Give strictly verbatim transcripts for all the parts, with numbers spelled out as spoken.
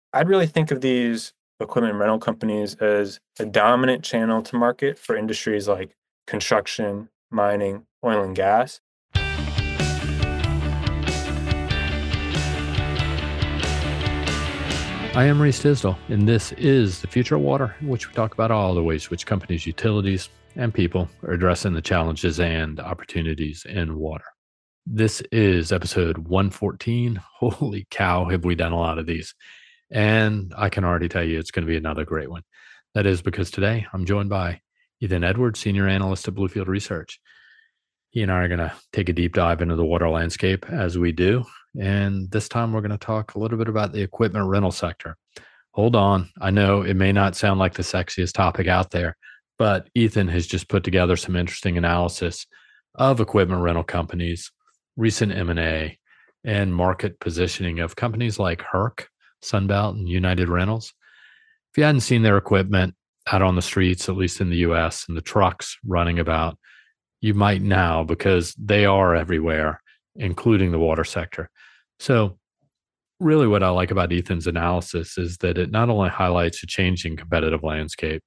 I'd really think of these equipment rental companies as a dominant channel to market for industries like construction, mining, oil and gas. I am Reese Tisdall, and this is The Future of Water, in which we talk about all the ways which companies, utilities, and people are addressing the challenges and opportunities in water. This is episode one fourteen. Holy cow, have we done a lot of these. And I can already tell you it's going to be another great one. That is because today I'm joined by Ethan Edwards, Senior Analyst at Bluefield Research. He and I are going to take a deep dive into the water landscape as we do. And this time we're going to talk a little bit about the equipment rental sector. Hold on. I know it may not sound like the sexiest topic out there, but Ethan has just put together some interesting analysis of equipment rental companies, recent M and A, and market positioning of companies like Herc, Sunbelt, and United Rentals. If you hadn't seen their equipment out on the streets, at least in the U S, and the trucks running about, you might now, because they are everywhere, including the water sector. So really what I like about Ethan's analysis is that it not only highlights a changing competitive landscape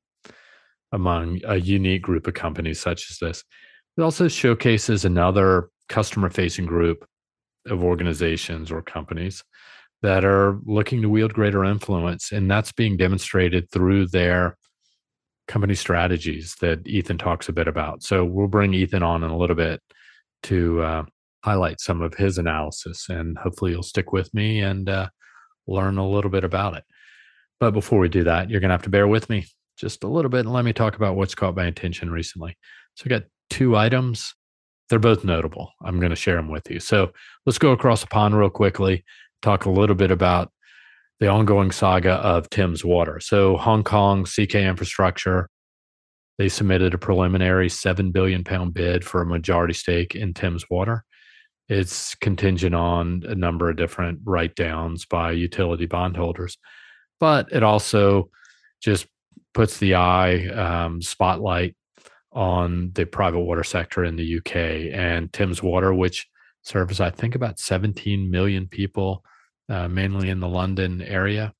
among a unique group of companies such as this, it also showcases another customer-facing group of organizations or companies that are looking to wield greater influence, and that's being demonstrated through their company strategies that Ethan talks a bit about. So we'll bring Ethan on in a little bit to uh, highlight some of his analysis, and hopefully you'll stick with me and uh, learn a little bit about it. But before we do that, you're going to have to bear with me just a little bit and let me talk about what's caught my attention recently. So I got two items. They're both notable. I'm going to share them with you. So let's go across the pond real quickly, talk a little bit about the ongoing saga of Thames Water. So Hong Kong C K Infrastructure, they submitted a preliminary seven billion pound bid for a majority stake in Thames Water. It's contingent on a number of different write-downs by utility bondholders, but it also just puts the eye um, spotlight on the private water sector in the U K and Thames Water, which serves, I think, about seventeen million people, uh, mainly in the London area.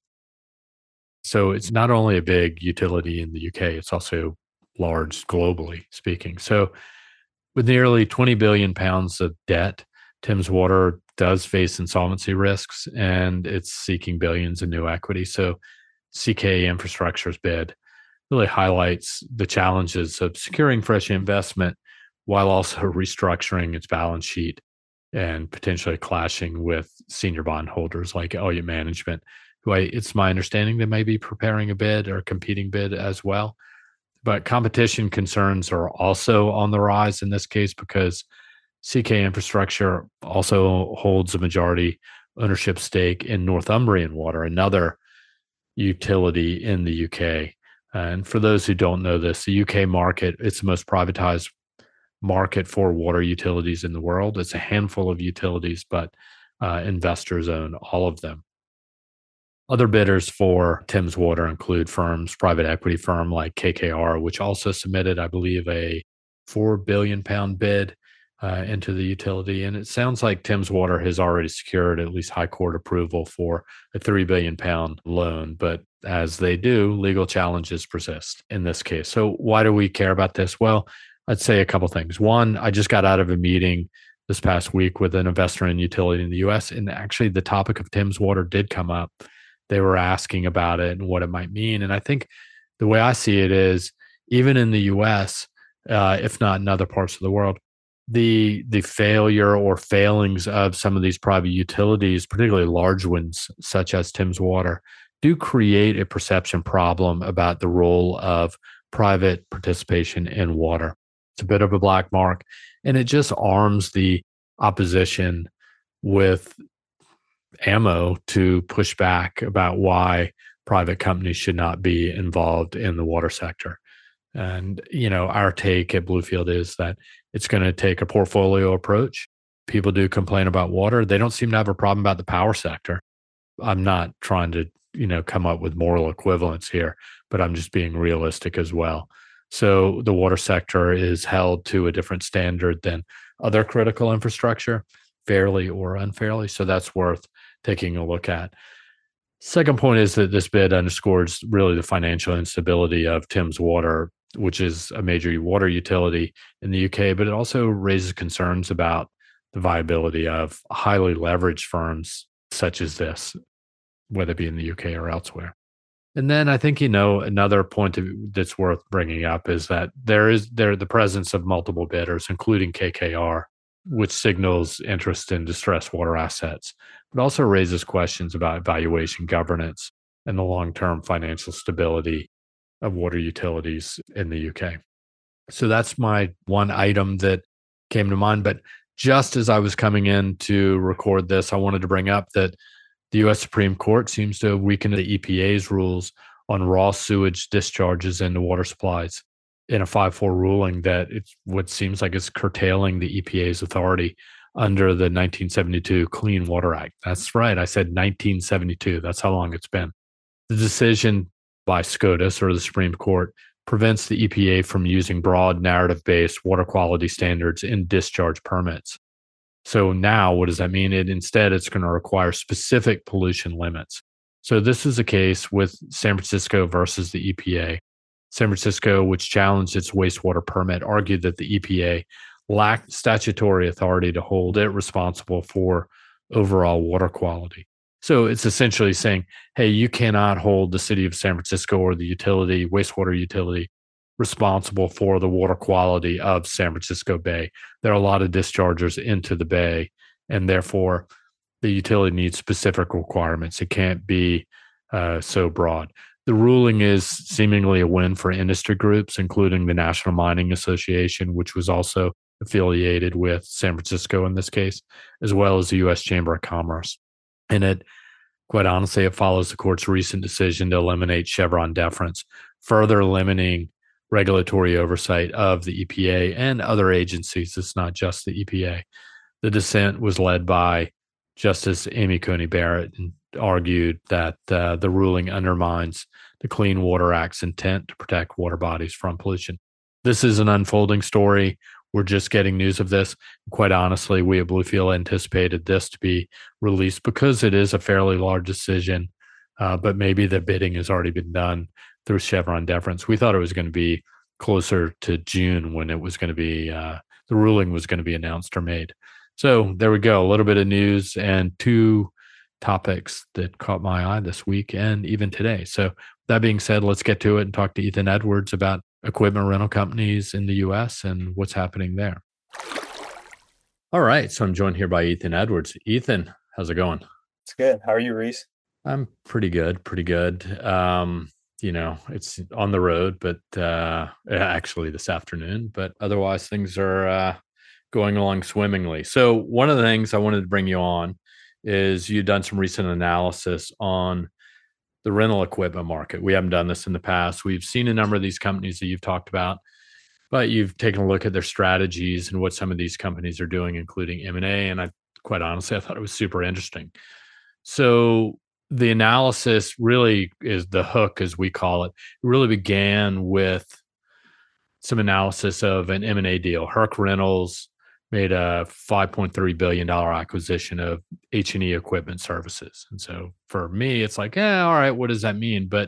So it's not only a big utility in the U K, it's also large globally speaking. So with nearly twenty billion pounds of debt, Thames Water does face insolvency risks, and it's seeking billions in new equity. So C K Infrastructure's bid really highlights the challenges of securing fresh investment while also restructuring its balance sheet and potentially clashing with senior bondholders like Elliott Management, who I, it's my understanding they may be preparing a bid or a competing bid as well. But competition concerns are also on the rise in this case because C K Infrastructure also holds a majority ownership stake in Northumbrian Water, another utility in the U K. And for those who don't know this, the U K market, it's the most privatized market for water utilities in the world. It's a handful of utilities, but uh, investors own all of them. Other bidders for Thames Water include firms, private equity firm like K K R, which also submitted, I believe, a four billion pound bid uh, into the utility. And it sounds like Thames Water has already secured at least high court approval for a three billion pound loan. But as they do, legal challenges persist in this case. So why do we care about this? Well, I'd say a couple things. One, I just got out of a meeting this past week with an investor in utility in the U S, and actually the topic of Thames Water did come up. They were asking about it and what it might mean. And I think the way I see it is, even in the U S, uh, if not in other parts of the world, the the failure or failings of some of these private utilities, particularly large ones such as Thames Water, do create a perception problem about the role of private participation in water. It's a bit of a black mark, and it just arms the opposition with ammo to push back about why private companies should not be involved in the water sector. And, you know, our take at Bluefield is that it's going to take a portfolio approach. People do complain about water. They don't seem to have a problem about the power sector. I'm not trying to, you know, come up with moral equivalence here, but I'm just being realistic as well. So the water sector is held to a different standard than other critical infrastructure, fairly or unfairly. So that's worth taking a look at. Second point is that this bid underscores really the financial instability of Thames Water, which is a major water utility in the U K, but it also raises concerns about the viability of highly leveraged firms such as this, whether it be in the U K or elsewhere. And then I think, you know, another point that's worth bringing up is that there is there the presence of multiple bidders, including K K R, which signals interest in distressed water assets, but also raises questions about valuation governance and the long-term financial stability of water utilities in the U K. So that's my one item that came to mind. But just as I was coming in to record this, I wanted to bring up that the U S Supreme Court seems to have weakened the E P A's rules on raw sewage discharges into water supplies in a five four ruling that it's what seems like it's curtailing the E P A's authority under the nineteen seventy-two Clean Water Act. That's right. I said nineteen seventy-two. That's how long it's been. The decision by SCOTUS, or the Supreme Court, prevents the E P A from using broad narrative-based water quality standards in discharge permits. So now what does that mean? It instead, it's going to require specific pollution limits. So this is a case with San Francisco versus the E P A. San Francisco, which challenged its wastewater permit, argued that the E P A lacked statutory authority to hold it responsible for overall water quality. So it's essentially saying, hey, you cannot hold the city of San Francisco or the utility, wastewater utility, responsible for the water quality of San Francisco Bay. There are a lot of dischargers into the bay, and therefore the utility needs specific requirements. It can't be uh, so broad. The ruling is seemingly a win for industry groups, including the National Mining Association, which was also affiliated with San Francisco in this case, as well as the U S Chamber of Commerce. And it, quite honestly, it follows the court's recent decision to eliminate Chevron deference, further limiting regulatory oversight of the E P A and other agencies. It's not just the E P A. The dissent was led by Justice Amy Coney Barrett and argued that uh, the ruling undermines the Clean Water Act's intent to protect water bodies from pollution. This is an unfolding story. We're just getting news of this. Quite honestly, we at Bluefield anticipated this to be released because it is a fairly large decision, uh, but maybe the bidding has already been done through Chevron deference. We thought it was going to be closer to June when it was going to be, uh, the ruling was going to be announced or made. So there we go, a little bit of news and two topics that caught my eye this week and even today. So that being said, let's get to it and talk to Ethan Edwards about equipment rental companies in the U S and what's happening there. All right, so I'm joined here by Ethan Edwards. Ethan, how's it going? It's good. How are you, Reese? I'm pretty good, pretty good. Um, you know, it's on the road, but uh, actually this afternoon, but otherwise things are uh, going along swimmingly. So one of the things I wanted to bring you on is you've done some recent analysis on the rental equipment market. We haven't done this in the past. We've seen a number of these companies that you've talked about, but you've taken a look at their strategies and what some of these companies are doing, including M and A. And I, quite honestly, I thought it was super interesting. So the analysis really is the hook, as we call it. It really began with some analysis of an M and A deal. Herc Rentals made a five point three billion dollars acquisition of H and E Equipment Services. And so for me, it's like, yeah, all right, what does that mean? But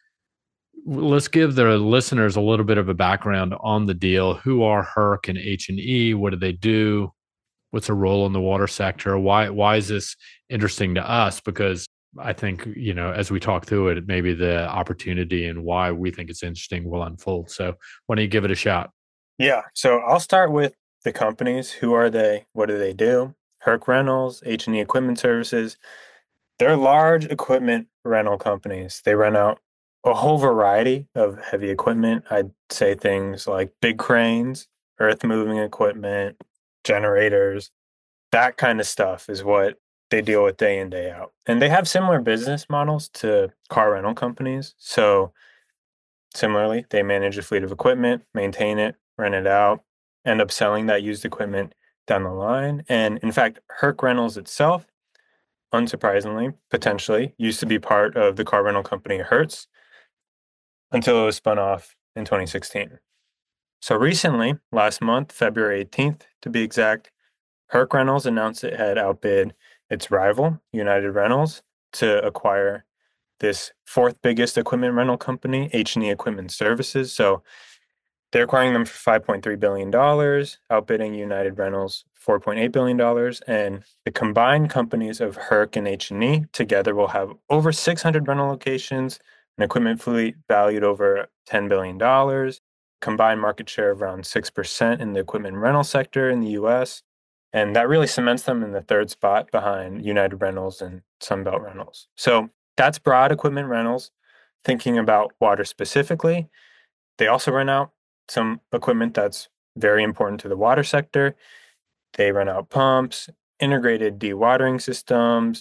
let's give the listeners a little bit of a background on the deal. Who are Herc and H and E? What do they do? What's their role in the water sector? Why, why is this interesting to us? Because I think, you know, as we talk through it, maybe the opportunity and why we think it's interesting will unfold. So why don't you give it a shot? Yeah. So I'll start with the companies. Who are they? What do they do? Herc Rentals, H and E Equipment Services. They're large equipment rental companies. They rent out a whole variety of heavy equipment. I'd say things like big cranes, earth moving equipment, generators, that kind of stuff is what they deal with day in, day out. And they have similar business models to car rental companies. So similarly, they manage a fleet of equipment, maintain it, rent it out, end up selling that used equipment down the line. And in fact, Herc Rentals itself, unsurprisingly, potentially, used to be part of the car rental company Hertz until it was spun off in twenty sixteen. So recently, last month, February eighteenth to be exact, Herc Rentals announced it had outbid its rival, United Rentals, to acquire this fourth biggest equipment rental company, H and E Equipment Services. So they're acquiring them for five point three billion dollars, outbidding United Rentals four point eight billion dollars. And the combined companies of Herc and H and E together will have over six hundred rental locations, an equipment fleet valued over ten billion dollars, combined market share of around six percent in the equipment rental sector in the U S. And that really cements them in the third spot behind United Rentals and Sunbelt Rentals. So that's broad equipment rentals. Thinking about water specifically, they also rent out some equipment that's very important to the water sector. They rent out pumps, integrated dewatering systems,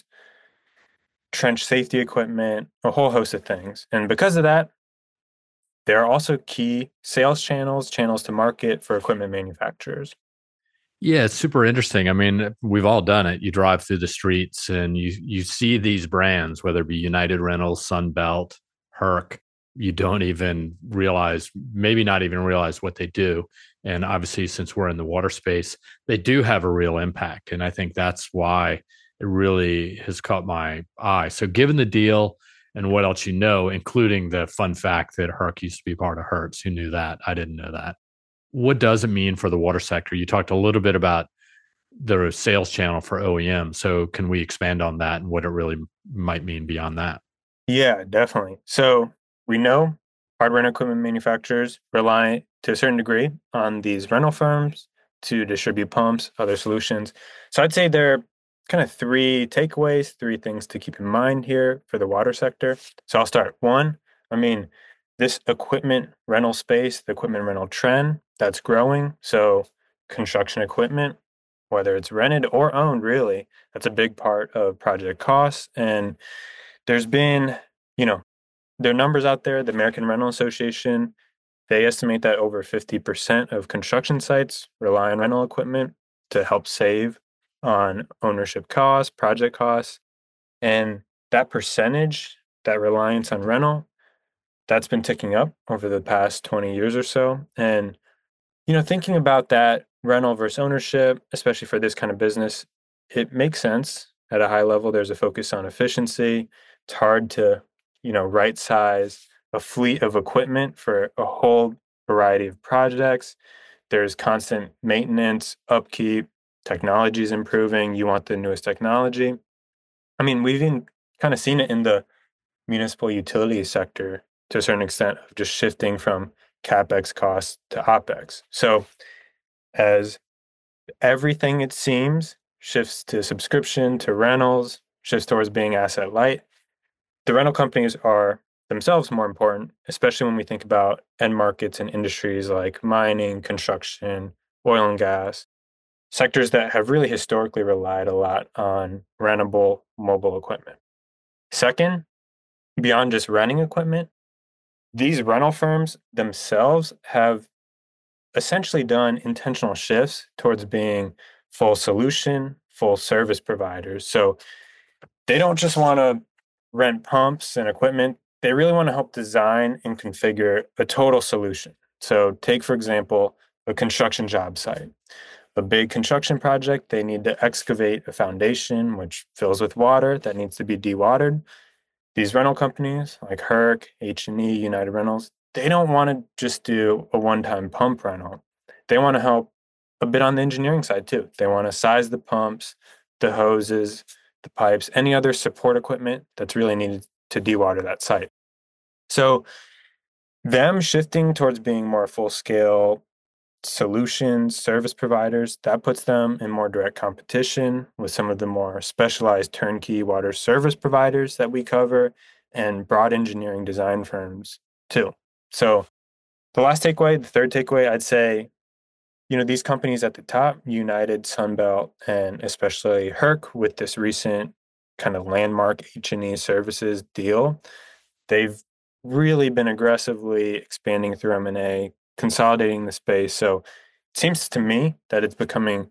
trench safety equipment, a whole host of things. And because of that, there are also key sales channels, channels to market for equipment manufacturers. Yeah, it's super interesting. I mean, we've all done it. You drive through the streets and you you see these brands, whether it be United Rentals, Sunbelt, Herc. You don't even realize, maybe not even realize what they do. And obviously, since we're in the water space, they do have a real impact. And I think that's why it really has caught my eye. So, given the deal and what else you know, including the fun fact that Herc used to be part of Hertz, who knew that? I didn't know that. What does it mean for the water sector? You talked a little bit about the sales channel for O E M. So can we expand on that and what it really might mean beyond that? Yeah, definitely. So we know hardware and equipment manufacturers rely to a certain degree on these rental firms to distribute pumps, other solutions. So I'd say there are kind of three takeaways, three things to keep in mind here for the water sector. So I'll start. One, I mean, this equipment rental space, the equipment rental trend, that's growing. So construction equipment, whether it's rented or owned, really, that's a big part of project costs. And there's been, you know, there are numbers out there, the American Rental Association, they estimate that over fifty percent of construction sites rely on rental equipment to help save on ownership costs, project costs. And that percentage, that reliance on rental, that's been ticking up over the past twenty years or so. And, you know, thinking about that rental versus ownership, especially for this kind of business, it makes sense at a high level. There's a focus on efficiency. It's hard to, you know, right size a fleet of equipment for a whole variety of projects. There's constant maintenance, upkeep, technology is improving. You want the newest technology. I mean, we've even kind of seen it in the municipal utility sector to a certain extent of just shifting from CapEx costs to OpEx. So as everything, it seems, shifts to subscription, to rentals, shifts towards being asset light, the rental companies are themselves more important, especially when we think about end markets and industries like mining, construction, oil and gas, sectors that have really historically relied a lot on rentable mobile equipment. Second, beyond just renting equipment, these rental firms themselves have essentially done intentional shifts towards being full solution, full service providers. So they don't just want to rent pumps and equipment, they really want to help design and configure a total solution. So take, for example, a construction job site. A big construction project, they need to excavate a foundation which fills with water that needs to be dewatered. These rental companies like Herc, H and E, United Rentals, they don't want to just do a one-time pump rental. They want to help a bit on the engineering side too. They want to size the pumps, the hoses, the pipes, any other support equipment that's really needed to dewater that site. So them shifting towards being more full-scale solutions, service providers, that puts them in more direct competition with some of the more specialized turnkey water service providers that we cover and broad engineering design firms too. So the last takeaway, the third takeaway, I'd say, you know, these companies at the top, United, Sunbelt, and especially Herc with this recent kind of landmark H and E services deal, they've really been aggressively expanding through M and A, consolidating the space. So it seems to me that it's becoming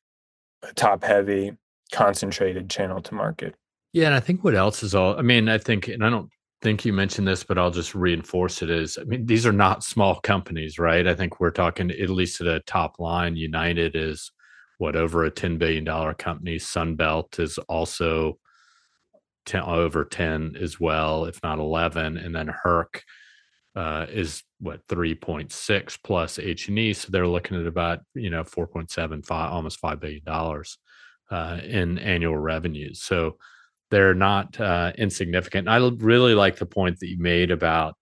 a top-heavy, concentrated channel to market. Yeah, and I think what else is all, I mean, I think, and I don't think you mentioned this, but I'll just reinforce it is, I mean, these are not small companies, right? I think we're talking, at least at a top line, United is what, over a ten billion dollars company. Sunbelt is also ten, over ten as well, if not eleven. And then Herc uh, is what three point six plus H and E. So they're looking at about, you know, four point seven five, almost five billion dollars uh, in annual revenues. So they're not uh, insignificant. I really like the point that you made about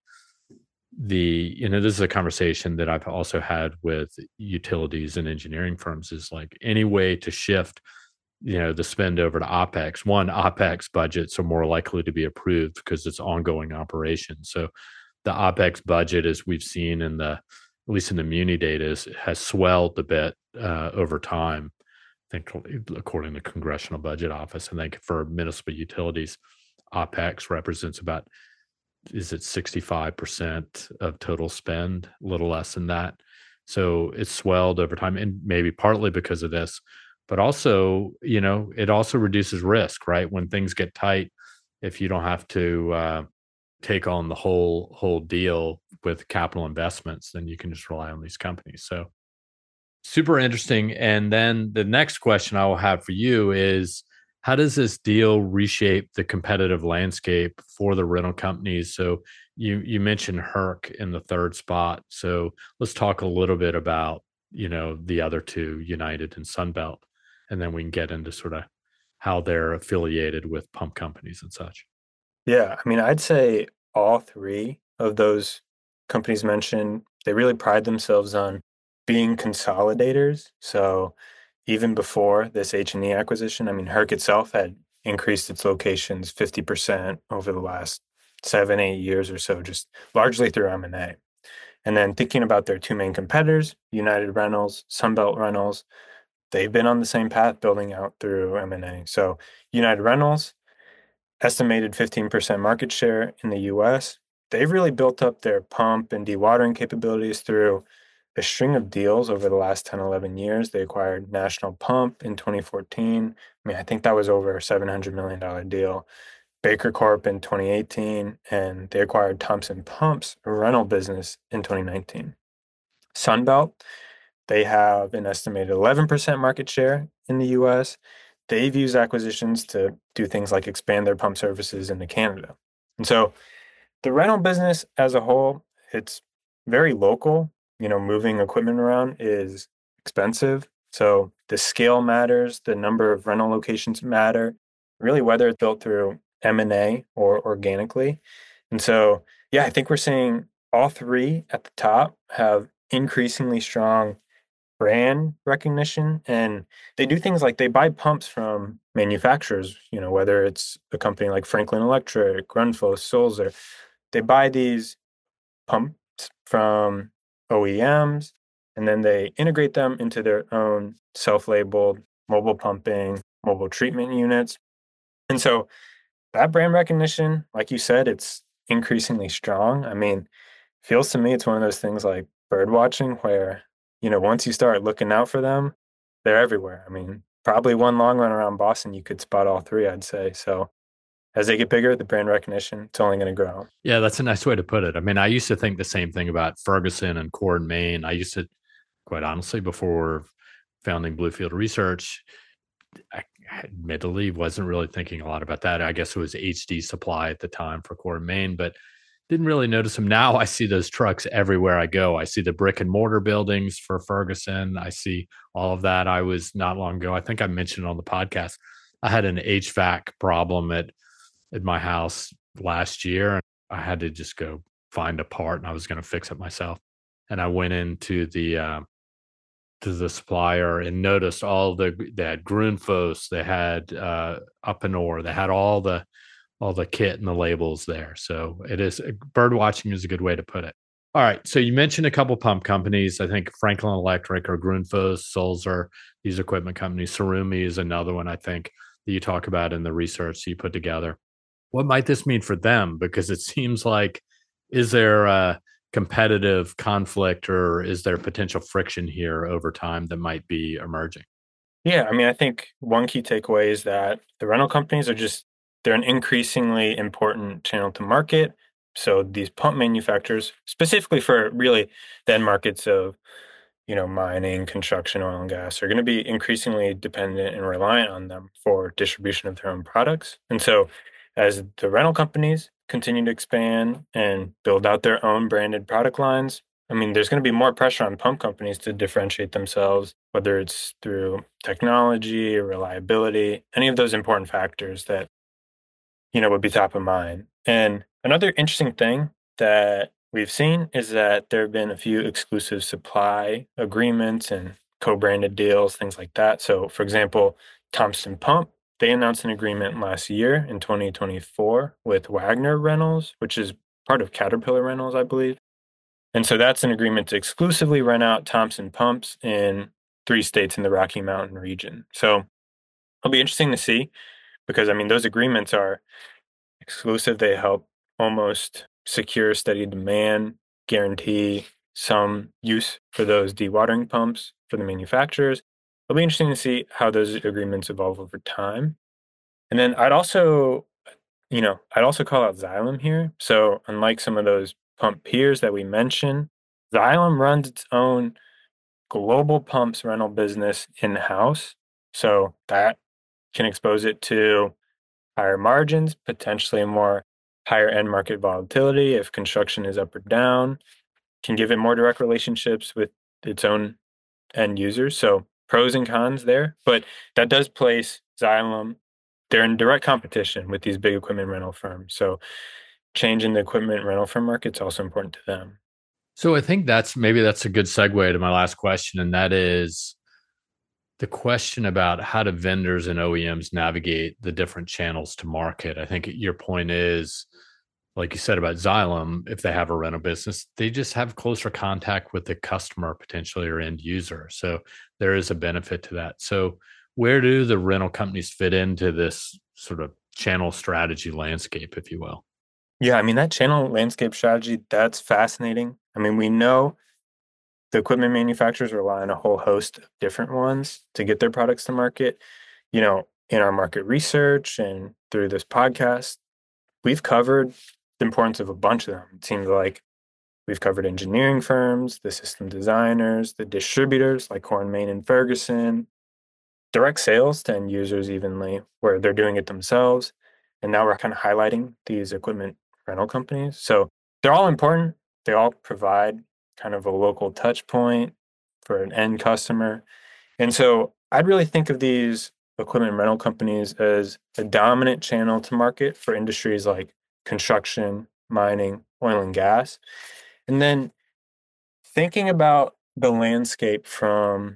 the, you know, this is a conversation that I've also had with utilities and engineering firms, is like any way to shift, you know, the spend over to OpEx. One, OpEx budgets are more likely to be approved because it's ongoing operations. So the OpEx budget, as we've seen in the, at least in the Muni data, is, has swelled a bit uh, over time. I think according to the Congressional Budget Office, I think for municipal utilities, OpEx represents about, is it sixty-five percent of total spend, a little less than that. So it's swelled over time, and maybe partly because of this, but also, you know, it also reduces risk, right? When things get tight, if you don't have to uh, take on the whole whole deal with capital investments, then you can just rely on these companies. So super interesting. And then the next question I will have for you is, how does this deal reshape the competitive landscape for the rental companies? So you you mentioned Herc in the third spot. So let's talk a little bit about, you know, the other two, United and Sunbelt, and then we can get into sort of how they're affiliated with pump companies and such. Yeah, I mean, I'd say all three of those companies mentioned, they really pride themselves on being consolidators. So even before this H and E acquisition, I mean, Herc itself had increased its locations fifty percent over the last seven, eight years or so, just largely through M and A. And then thinking about their two main competitors, United Rentals, Sunbelt Rentals, they've been on the same path building out through M and A. So United Rentals, estimated fifteen percent market share in the U S. They've really built up their pump and dewatering capabilities through a string of deals over the last ten, eleven years. They acquired National Pump in twenty fourteen. I mean, I think that was over a seven hundred million dollars deal. Baker Corp in twenty eighteen, and they acquired Thompson Pumps, a rental business, in twenty nineteen. Sunbelt, they have an estimated eleven percent market share in the U S. They've used acquisitions to do things like expand their pump services into Canada. And so the rental business as a whole, it's very local. You know, moving equipment around is expensive. So the scale matters, the number of rental locations matter, really whether it's built through M and A or organically. And so, yeah, I think we're seeing all three at the top have increasingly strong brand recognition, and they do things like they buy pumps from manufacturers, you know, whether it's a company like Franklin Electric, Grundfos, Sulzer. They buy these pumps from O E Ms, and then they integrate them into their own self-labeled mobile pumping, mobile treatment units. And so that brand recognition, like you said, it's increasingly strong. I mean, feels to me it's one of those things like bird watching where, you know, once you start looking out for them, they're everywhere. I mean, probably one long run around Boston, you could spot all three, I'd say. So as they get bigger, the brand recognition, it's only going to grow. Yeah, that's a nice way to put it. I mean, I used to think the same thing about Ferguson and Core and Main. I used to, quite honestly, before founding Bluefield Research, I admittedly wasn't really thinking a lot about that. I guess it was H D Supply at the time for Core and Main, but didn't really notice them. Now I see those trucks everywhere I go. I see the brick and mortar buildings for Ferguson. I see all of that. I was not long ago, I think I mentioned on the podcast, I had an H V A C problem at at my house last year, and I had to just go find a part, and I was going to fix it myself. And I went into the uh, to the supplier and noticed all the they had Grundfos, they had uh, Uponor, they had all the all the kit and the labels there. So it is, bird watching is a good way to put it. All right. So you mentioned a couple pump companies. I think Franklin Electric or Grundfos, Sulzer, these equipment companies. Surumi is another one I think that you talk about in the research you put together. What might this mean for them? Because it seems like, is there a competitive conflict or is there potential friction here over time that might be emerging? Yeah, I mean, I think one key takeaway is that the rental companies are just, they're an increasingly important channel to market. So these pump manufacturers, specifically for really the end markets of, you know, mining, construction, oil and gas, are going to be increasingly dependent and reliant on them for distribution of their own products. And so as the rental companies continue to expand and build out their own branded product lines, I mean, there's going to be more pressure on pump companies to differentiate themselves, whether it's through technology or reliability, any of those important factors that, you know, would be top of mind. And another interesting thing that we've seen is that there have been a few exclusive supply agreements and co-branded deals, things like that. So, for example, Thompson Pump, they announced an agreement last year in twenty twenty-four with Wagner Rentals, which is part of Caterpillar Rentals, I believe. And so that's an agreement to exclusively rent out Thompson pumps in three states in the Rocky Mountain region. So it'll be interesting to see because, I mean, those agreements are exclusive. They help almost secure steady demand, guarantee some use for those dewatering pumps for the manufacturers. It'll be interesting to see how those agreements evolve over time. And then I'd also, you know, I'd also call out Xylem here. So unlike some of those pump peers that we mentioned, Xylem runs its own global pumps rental business in-house. So that can expose it to higher margins, potentially more higher end market volatility if construction is up or down, can give it more direct relationships with its own end users. So pros and cons there, but that does place Xylem, they're in direct competition with these big equipment rental firms. So change in the equipment rental firm market is also important to them. So I think that's maybe that's a good segue to my last question, and that is the question about how do vendors and O E Ms navigate the different channels to market. I think your point is, like you said about Xylem, if they have a rental business, they just have closer contact with the customer potentially or end user. So there is a benefit to that. So where do the rental companies fit into this sort of channel strategy landscape, if you will? Yeah, I mean, that channel landscape strategy, that's fascinating. I mean, we know the equipment manufacturers rely on a whole host of different ones to get their products to market. You know, in our market research and through this podcast, we've covered the importance of a bunch of them. It seems like we've covered engineering firms, the system designers, the distributors like Core & Main and Ferguson, direct sales to end users evenly, where they're doing it themselves. And now we're kind of highlighting these equipment rental companies. So they're all important. They all provide kind of a local touch point for an end customer. And so I'd really think of these equipment rental companies as a dominant channel to market for industries like construction, mining, oil and gas. And then thinking about the landscape from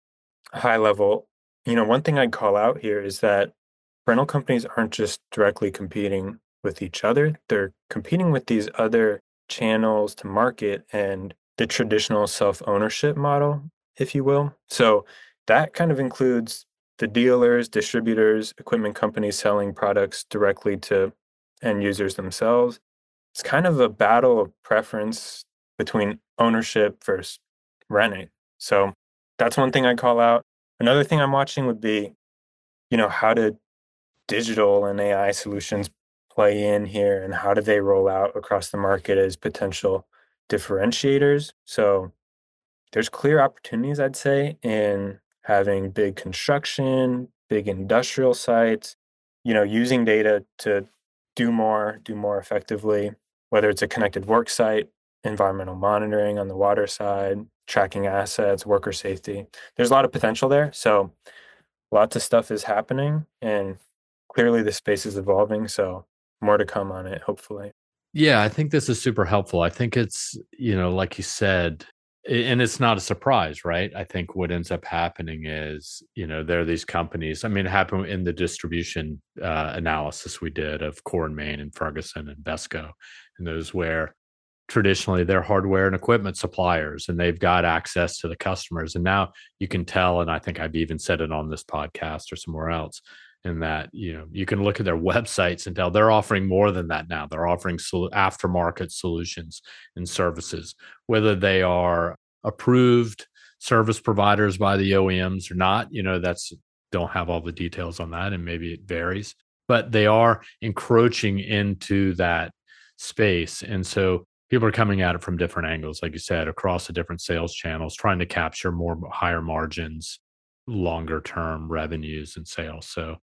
high level, you know, one thing I'd call out here is that rental companies aren't just directly competing with each other, they're competing with these other channels to market and the traditional self ownership model, if you will. So that kind of includes the dealers, distributors, equipment companies selling products directly to end users themselves. It's kind of a battle of preference between ownership versus renting. So that's one thing I call out. Another thing I'm watching would be, you know, how do digital and A I solutions play in here and how do they roll out across the market as potential differentiators? So there's clear opportunities, I'd say, in having big construction, big industrial sites, you know, using data to do more, do more effectively, whether it's a connected work site, environmental monitoring on the water side, tracking assets, worker safety. There's a lot of potential there. So lots of stuff is happening and clearly the space is evolving. So more to come on it, hopefully. Yeah, I think this is super helpful. I think it's, you know, like you said, a- and it's not a surprise, right? I think what ends up happening is, you know, there are these companies. I mean, it happened in the distribution uh, analysis we did of Core & Main and Ferguson and Besco, and those where traditionally they're hardware and equipment suppliers and they've got access to the customers. And now you can tell, and I think I've even said it on this podcast or somewhere else, in that, you know, you can look at their websites and tell they're offering more than that now. They're offering sol- aftermarket solutions and services, whether they are approved service providers by the O E Ms or not. You know, that's don't have all the details on that, and maybe it varies, but they are encroaching into that space. And so people are coming at it from different angles, like you said, across the different sales channels, trying to capture more higher margins, longer term revenues and sales. So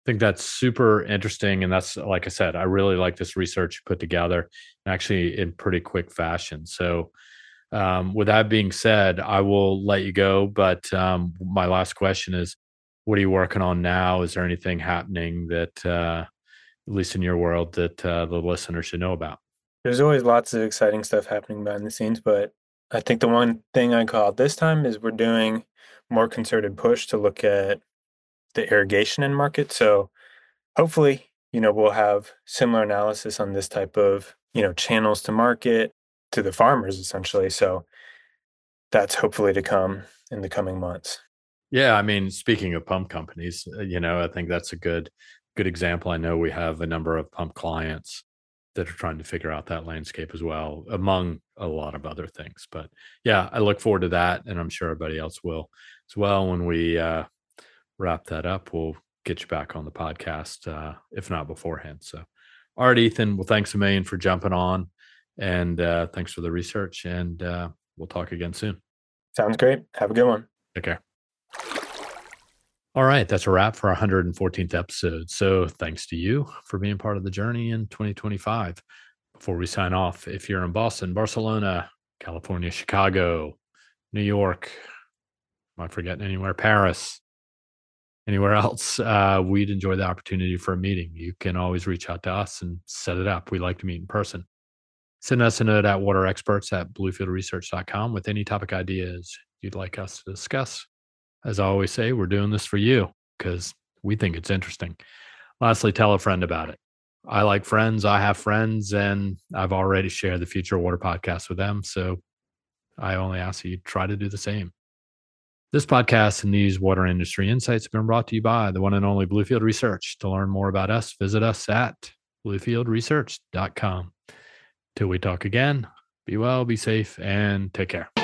think that's super interesting. And that's, like I said, I really like this research you put together, actually in pretty quick fashion. So, um, with that being said, I will let you go. But um, my last question is, what are you working on now? Is there anything happening that, uh, at least in your world, that uh, the listener should know about? There's always lots of exciting stuff happening behind the scenes, but I think the one thing I call out this time is we're doing more concerted push to look at the irrigation end market. So hopefully, you know, we'll have similar analysis on this type of, you know, channels to market to the farmers essentially. So that's hopefully to come in the coming months. Yeah, I mean, speaking of pump companies, uh, you know, I think that's a good good example. I know we have a number of pump clients that are trying to figure out that landscape as well, among a lot of other things. But yeah, I look forward to that, and I'm sure everybody else will as well. When we uh, wrap that up, we'll get you back on the podcast, uh, if not beforehand. So, all right, Ethan. Well, thanks a million for jumping on, and uh, thanks for the research. And uh, we'll talk again soon. Sounds great. Have a good one. Take care. All right, that's a wrap for our one hundred fourteenth episode. So thanks to you for being part of the journey in twenty twenty-five. Before we sign off, if you're in Boston, Barcelona, California, Chicago, New York, am I forgetting anywhere? Paris, anywhere else, uh, we'd enjoy the opportunity for a meeting. You can always reach out to us and set it up. We like to meet in person. Send us a note at waterexperts at bluefield research dot com with any topic ideas you'd like us to discuss. As I always say, we're doing this for you because we think it's interesting. Lastly, tell a friend about it. I like friends. I have friends, and I've already shared the Future Water podcast with them. So I only ask you try to do the same. This podcast and these water industry insights have been brought to you by the one and only Bluefield Research. To learn more about us, visit us at bluefield research dot com. Till we talk again, be well, be safe, and take care.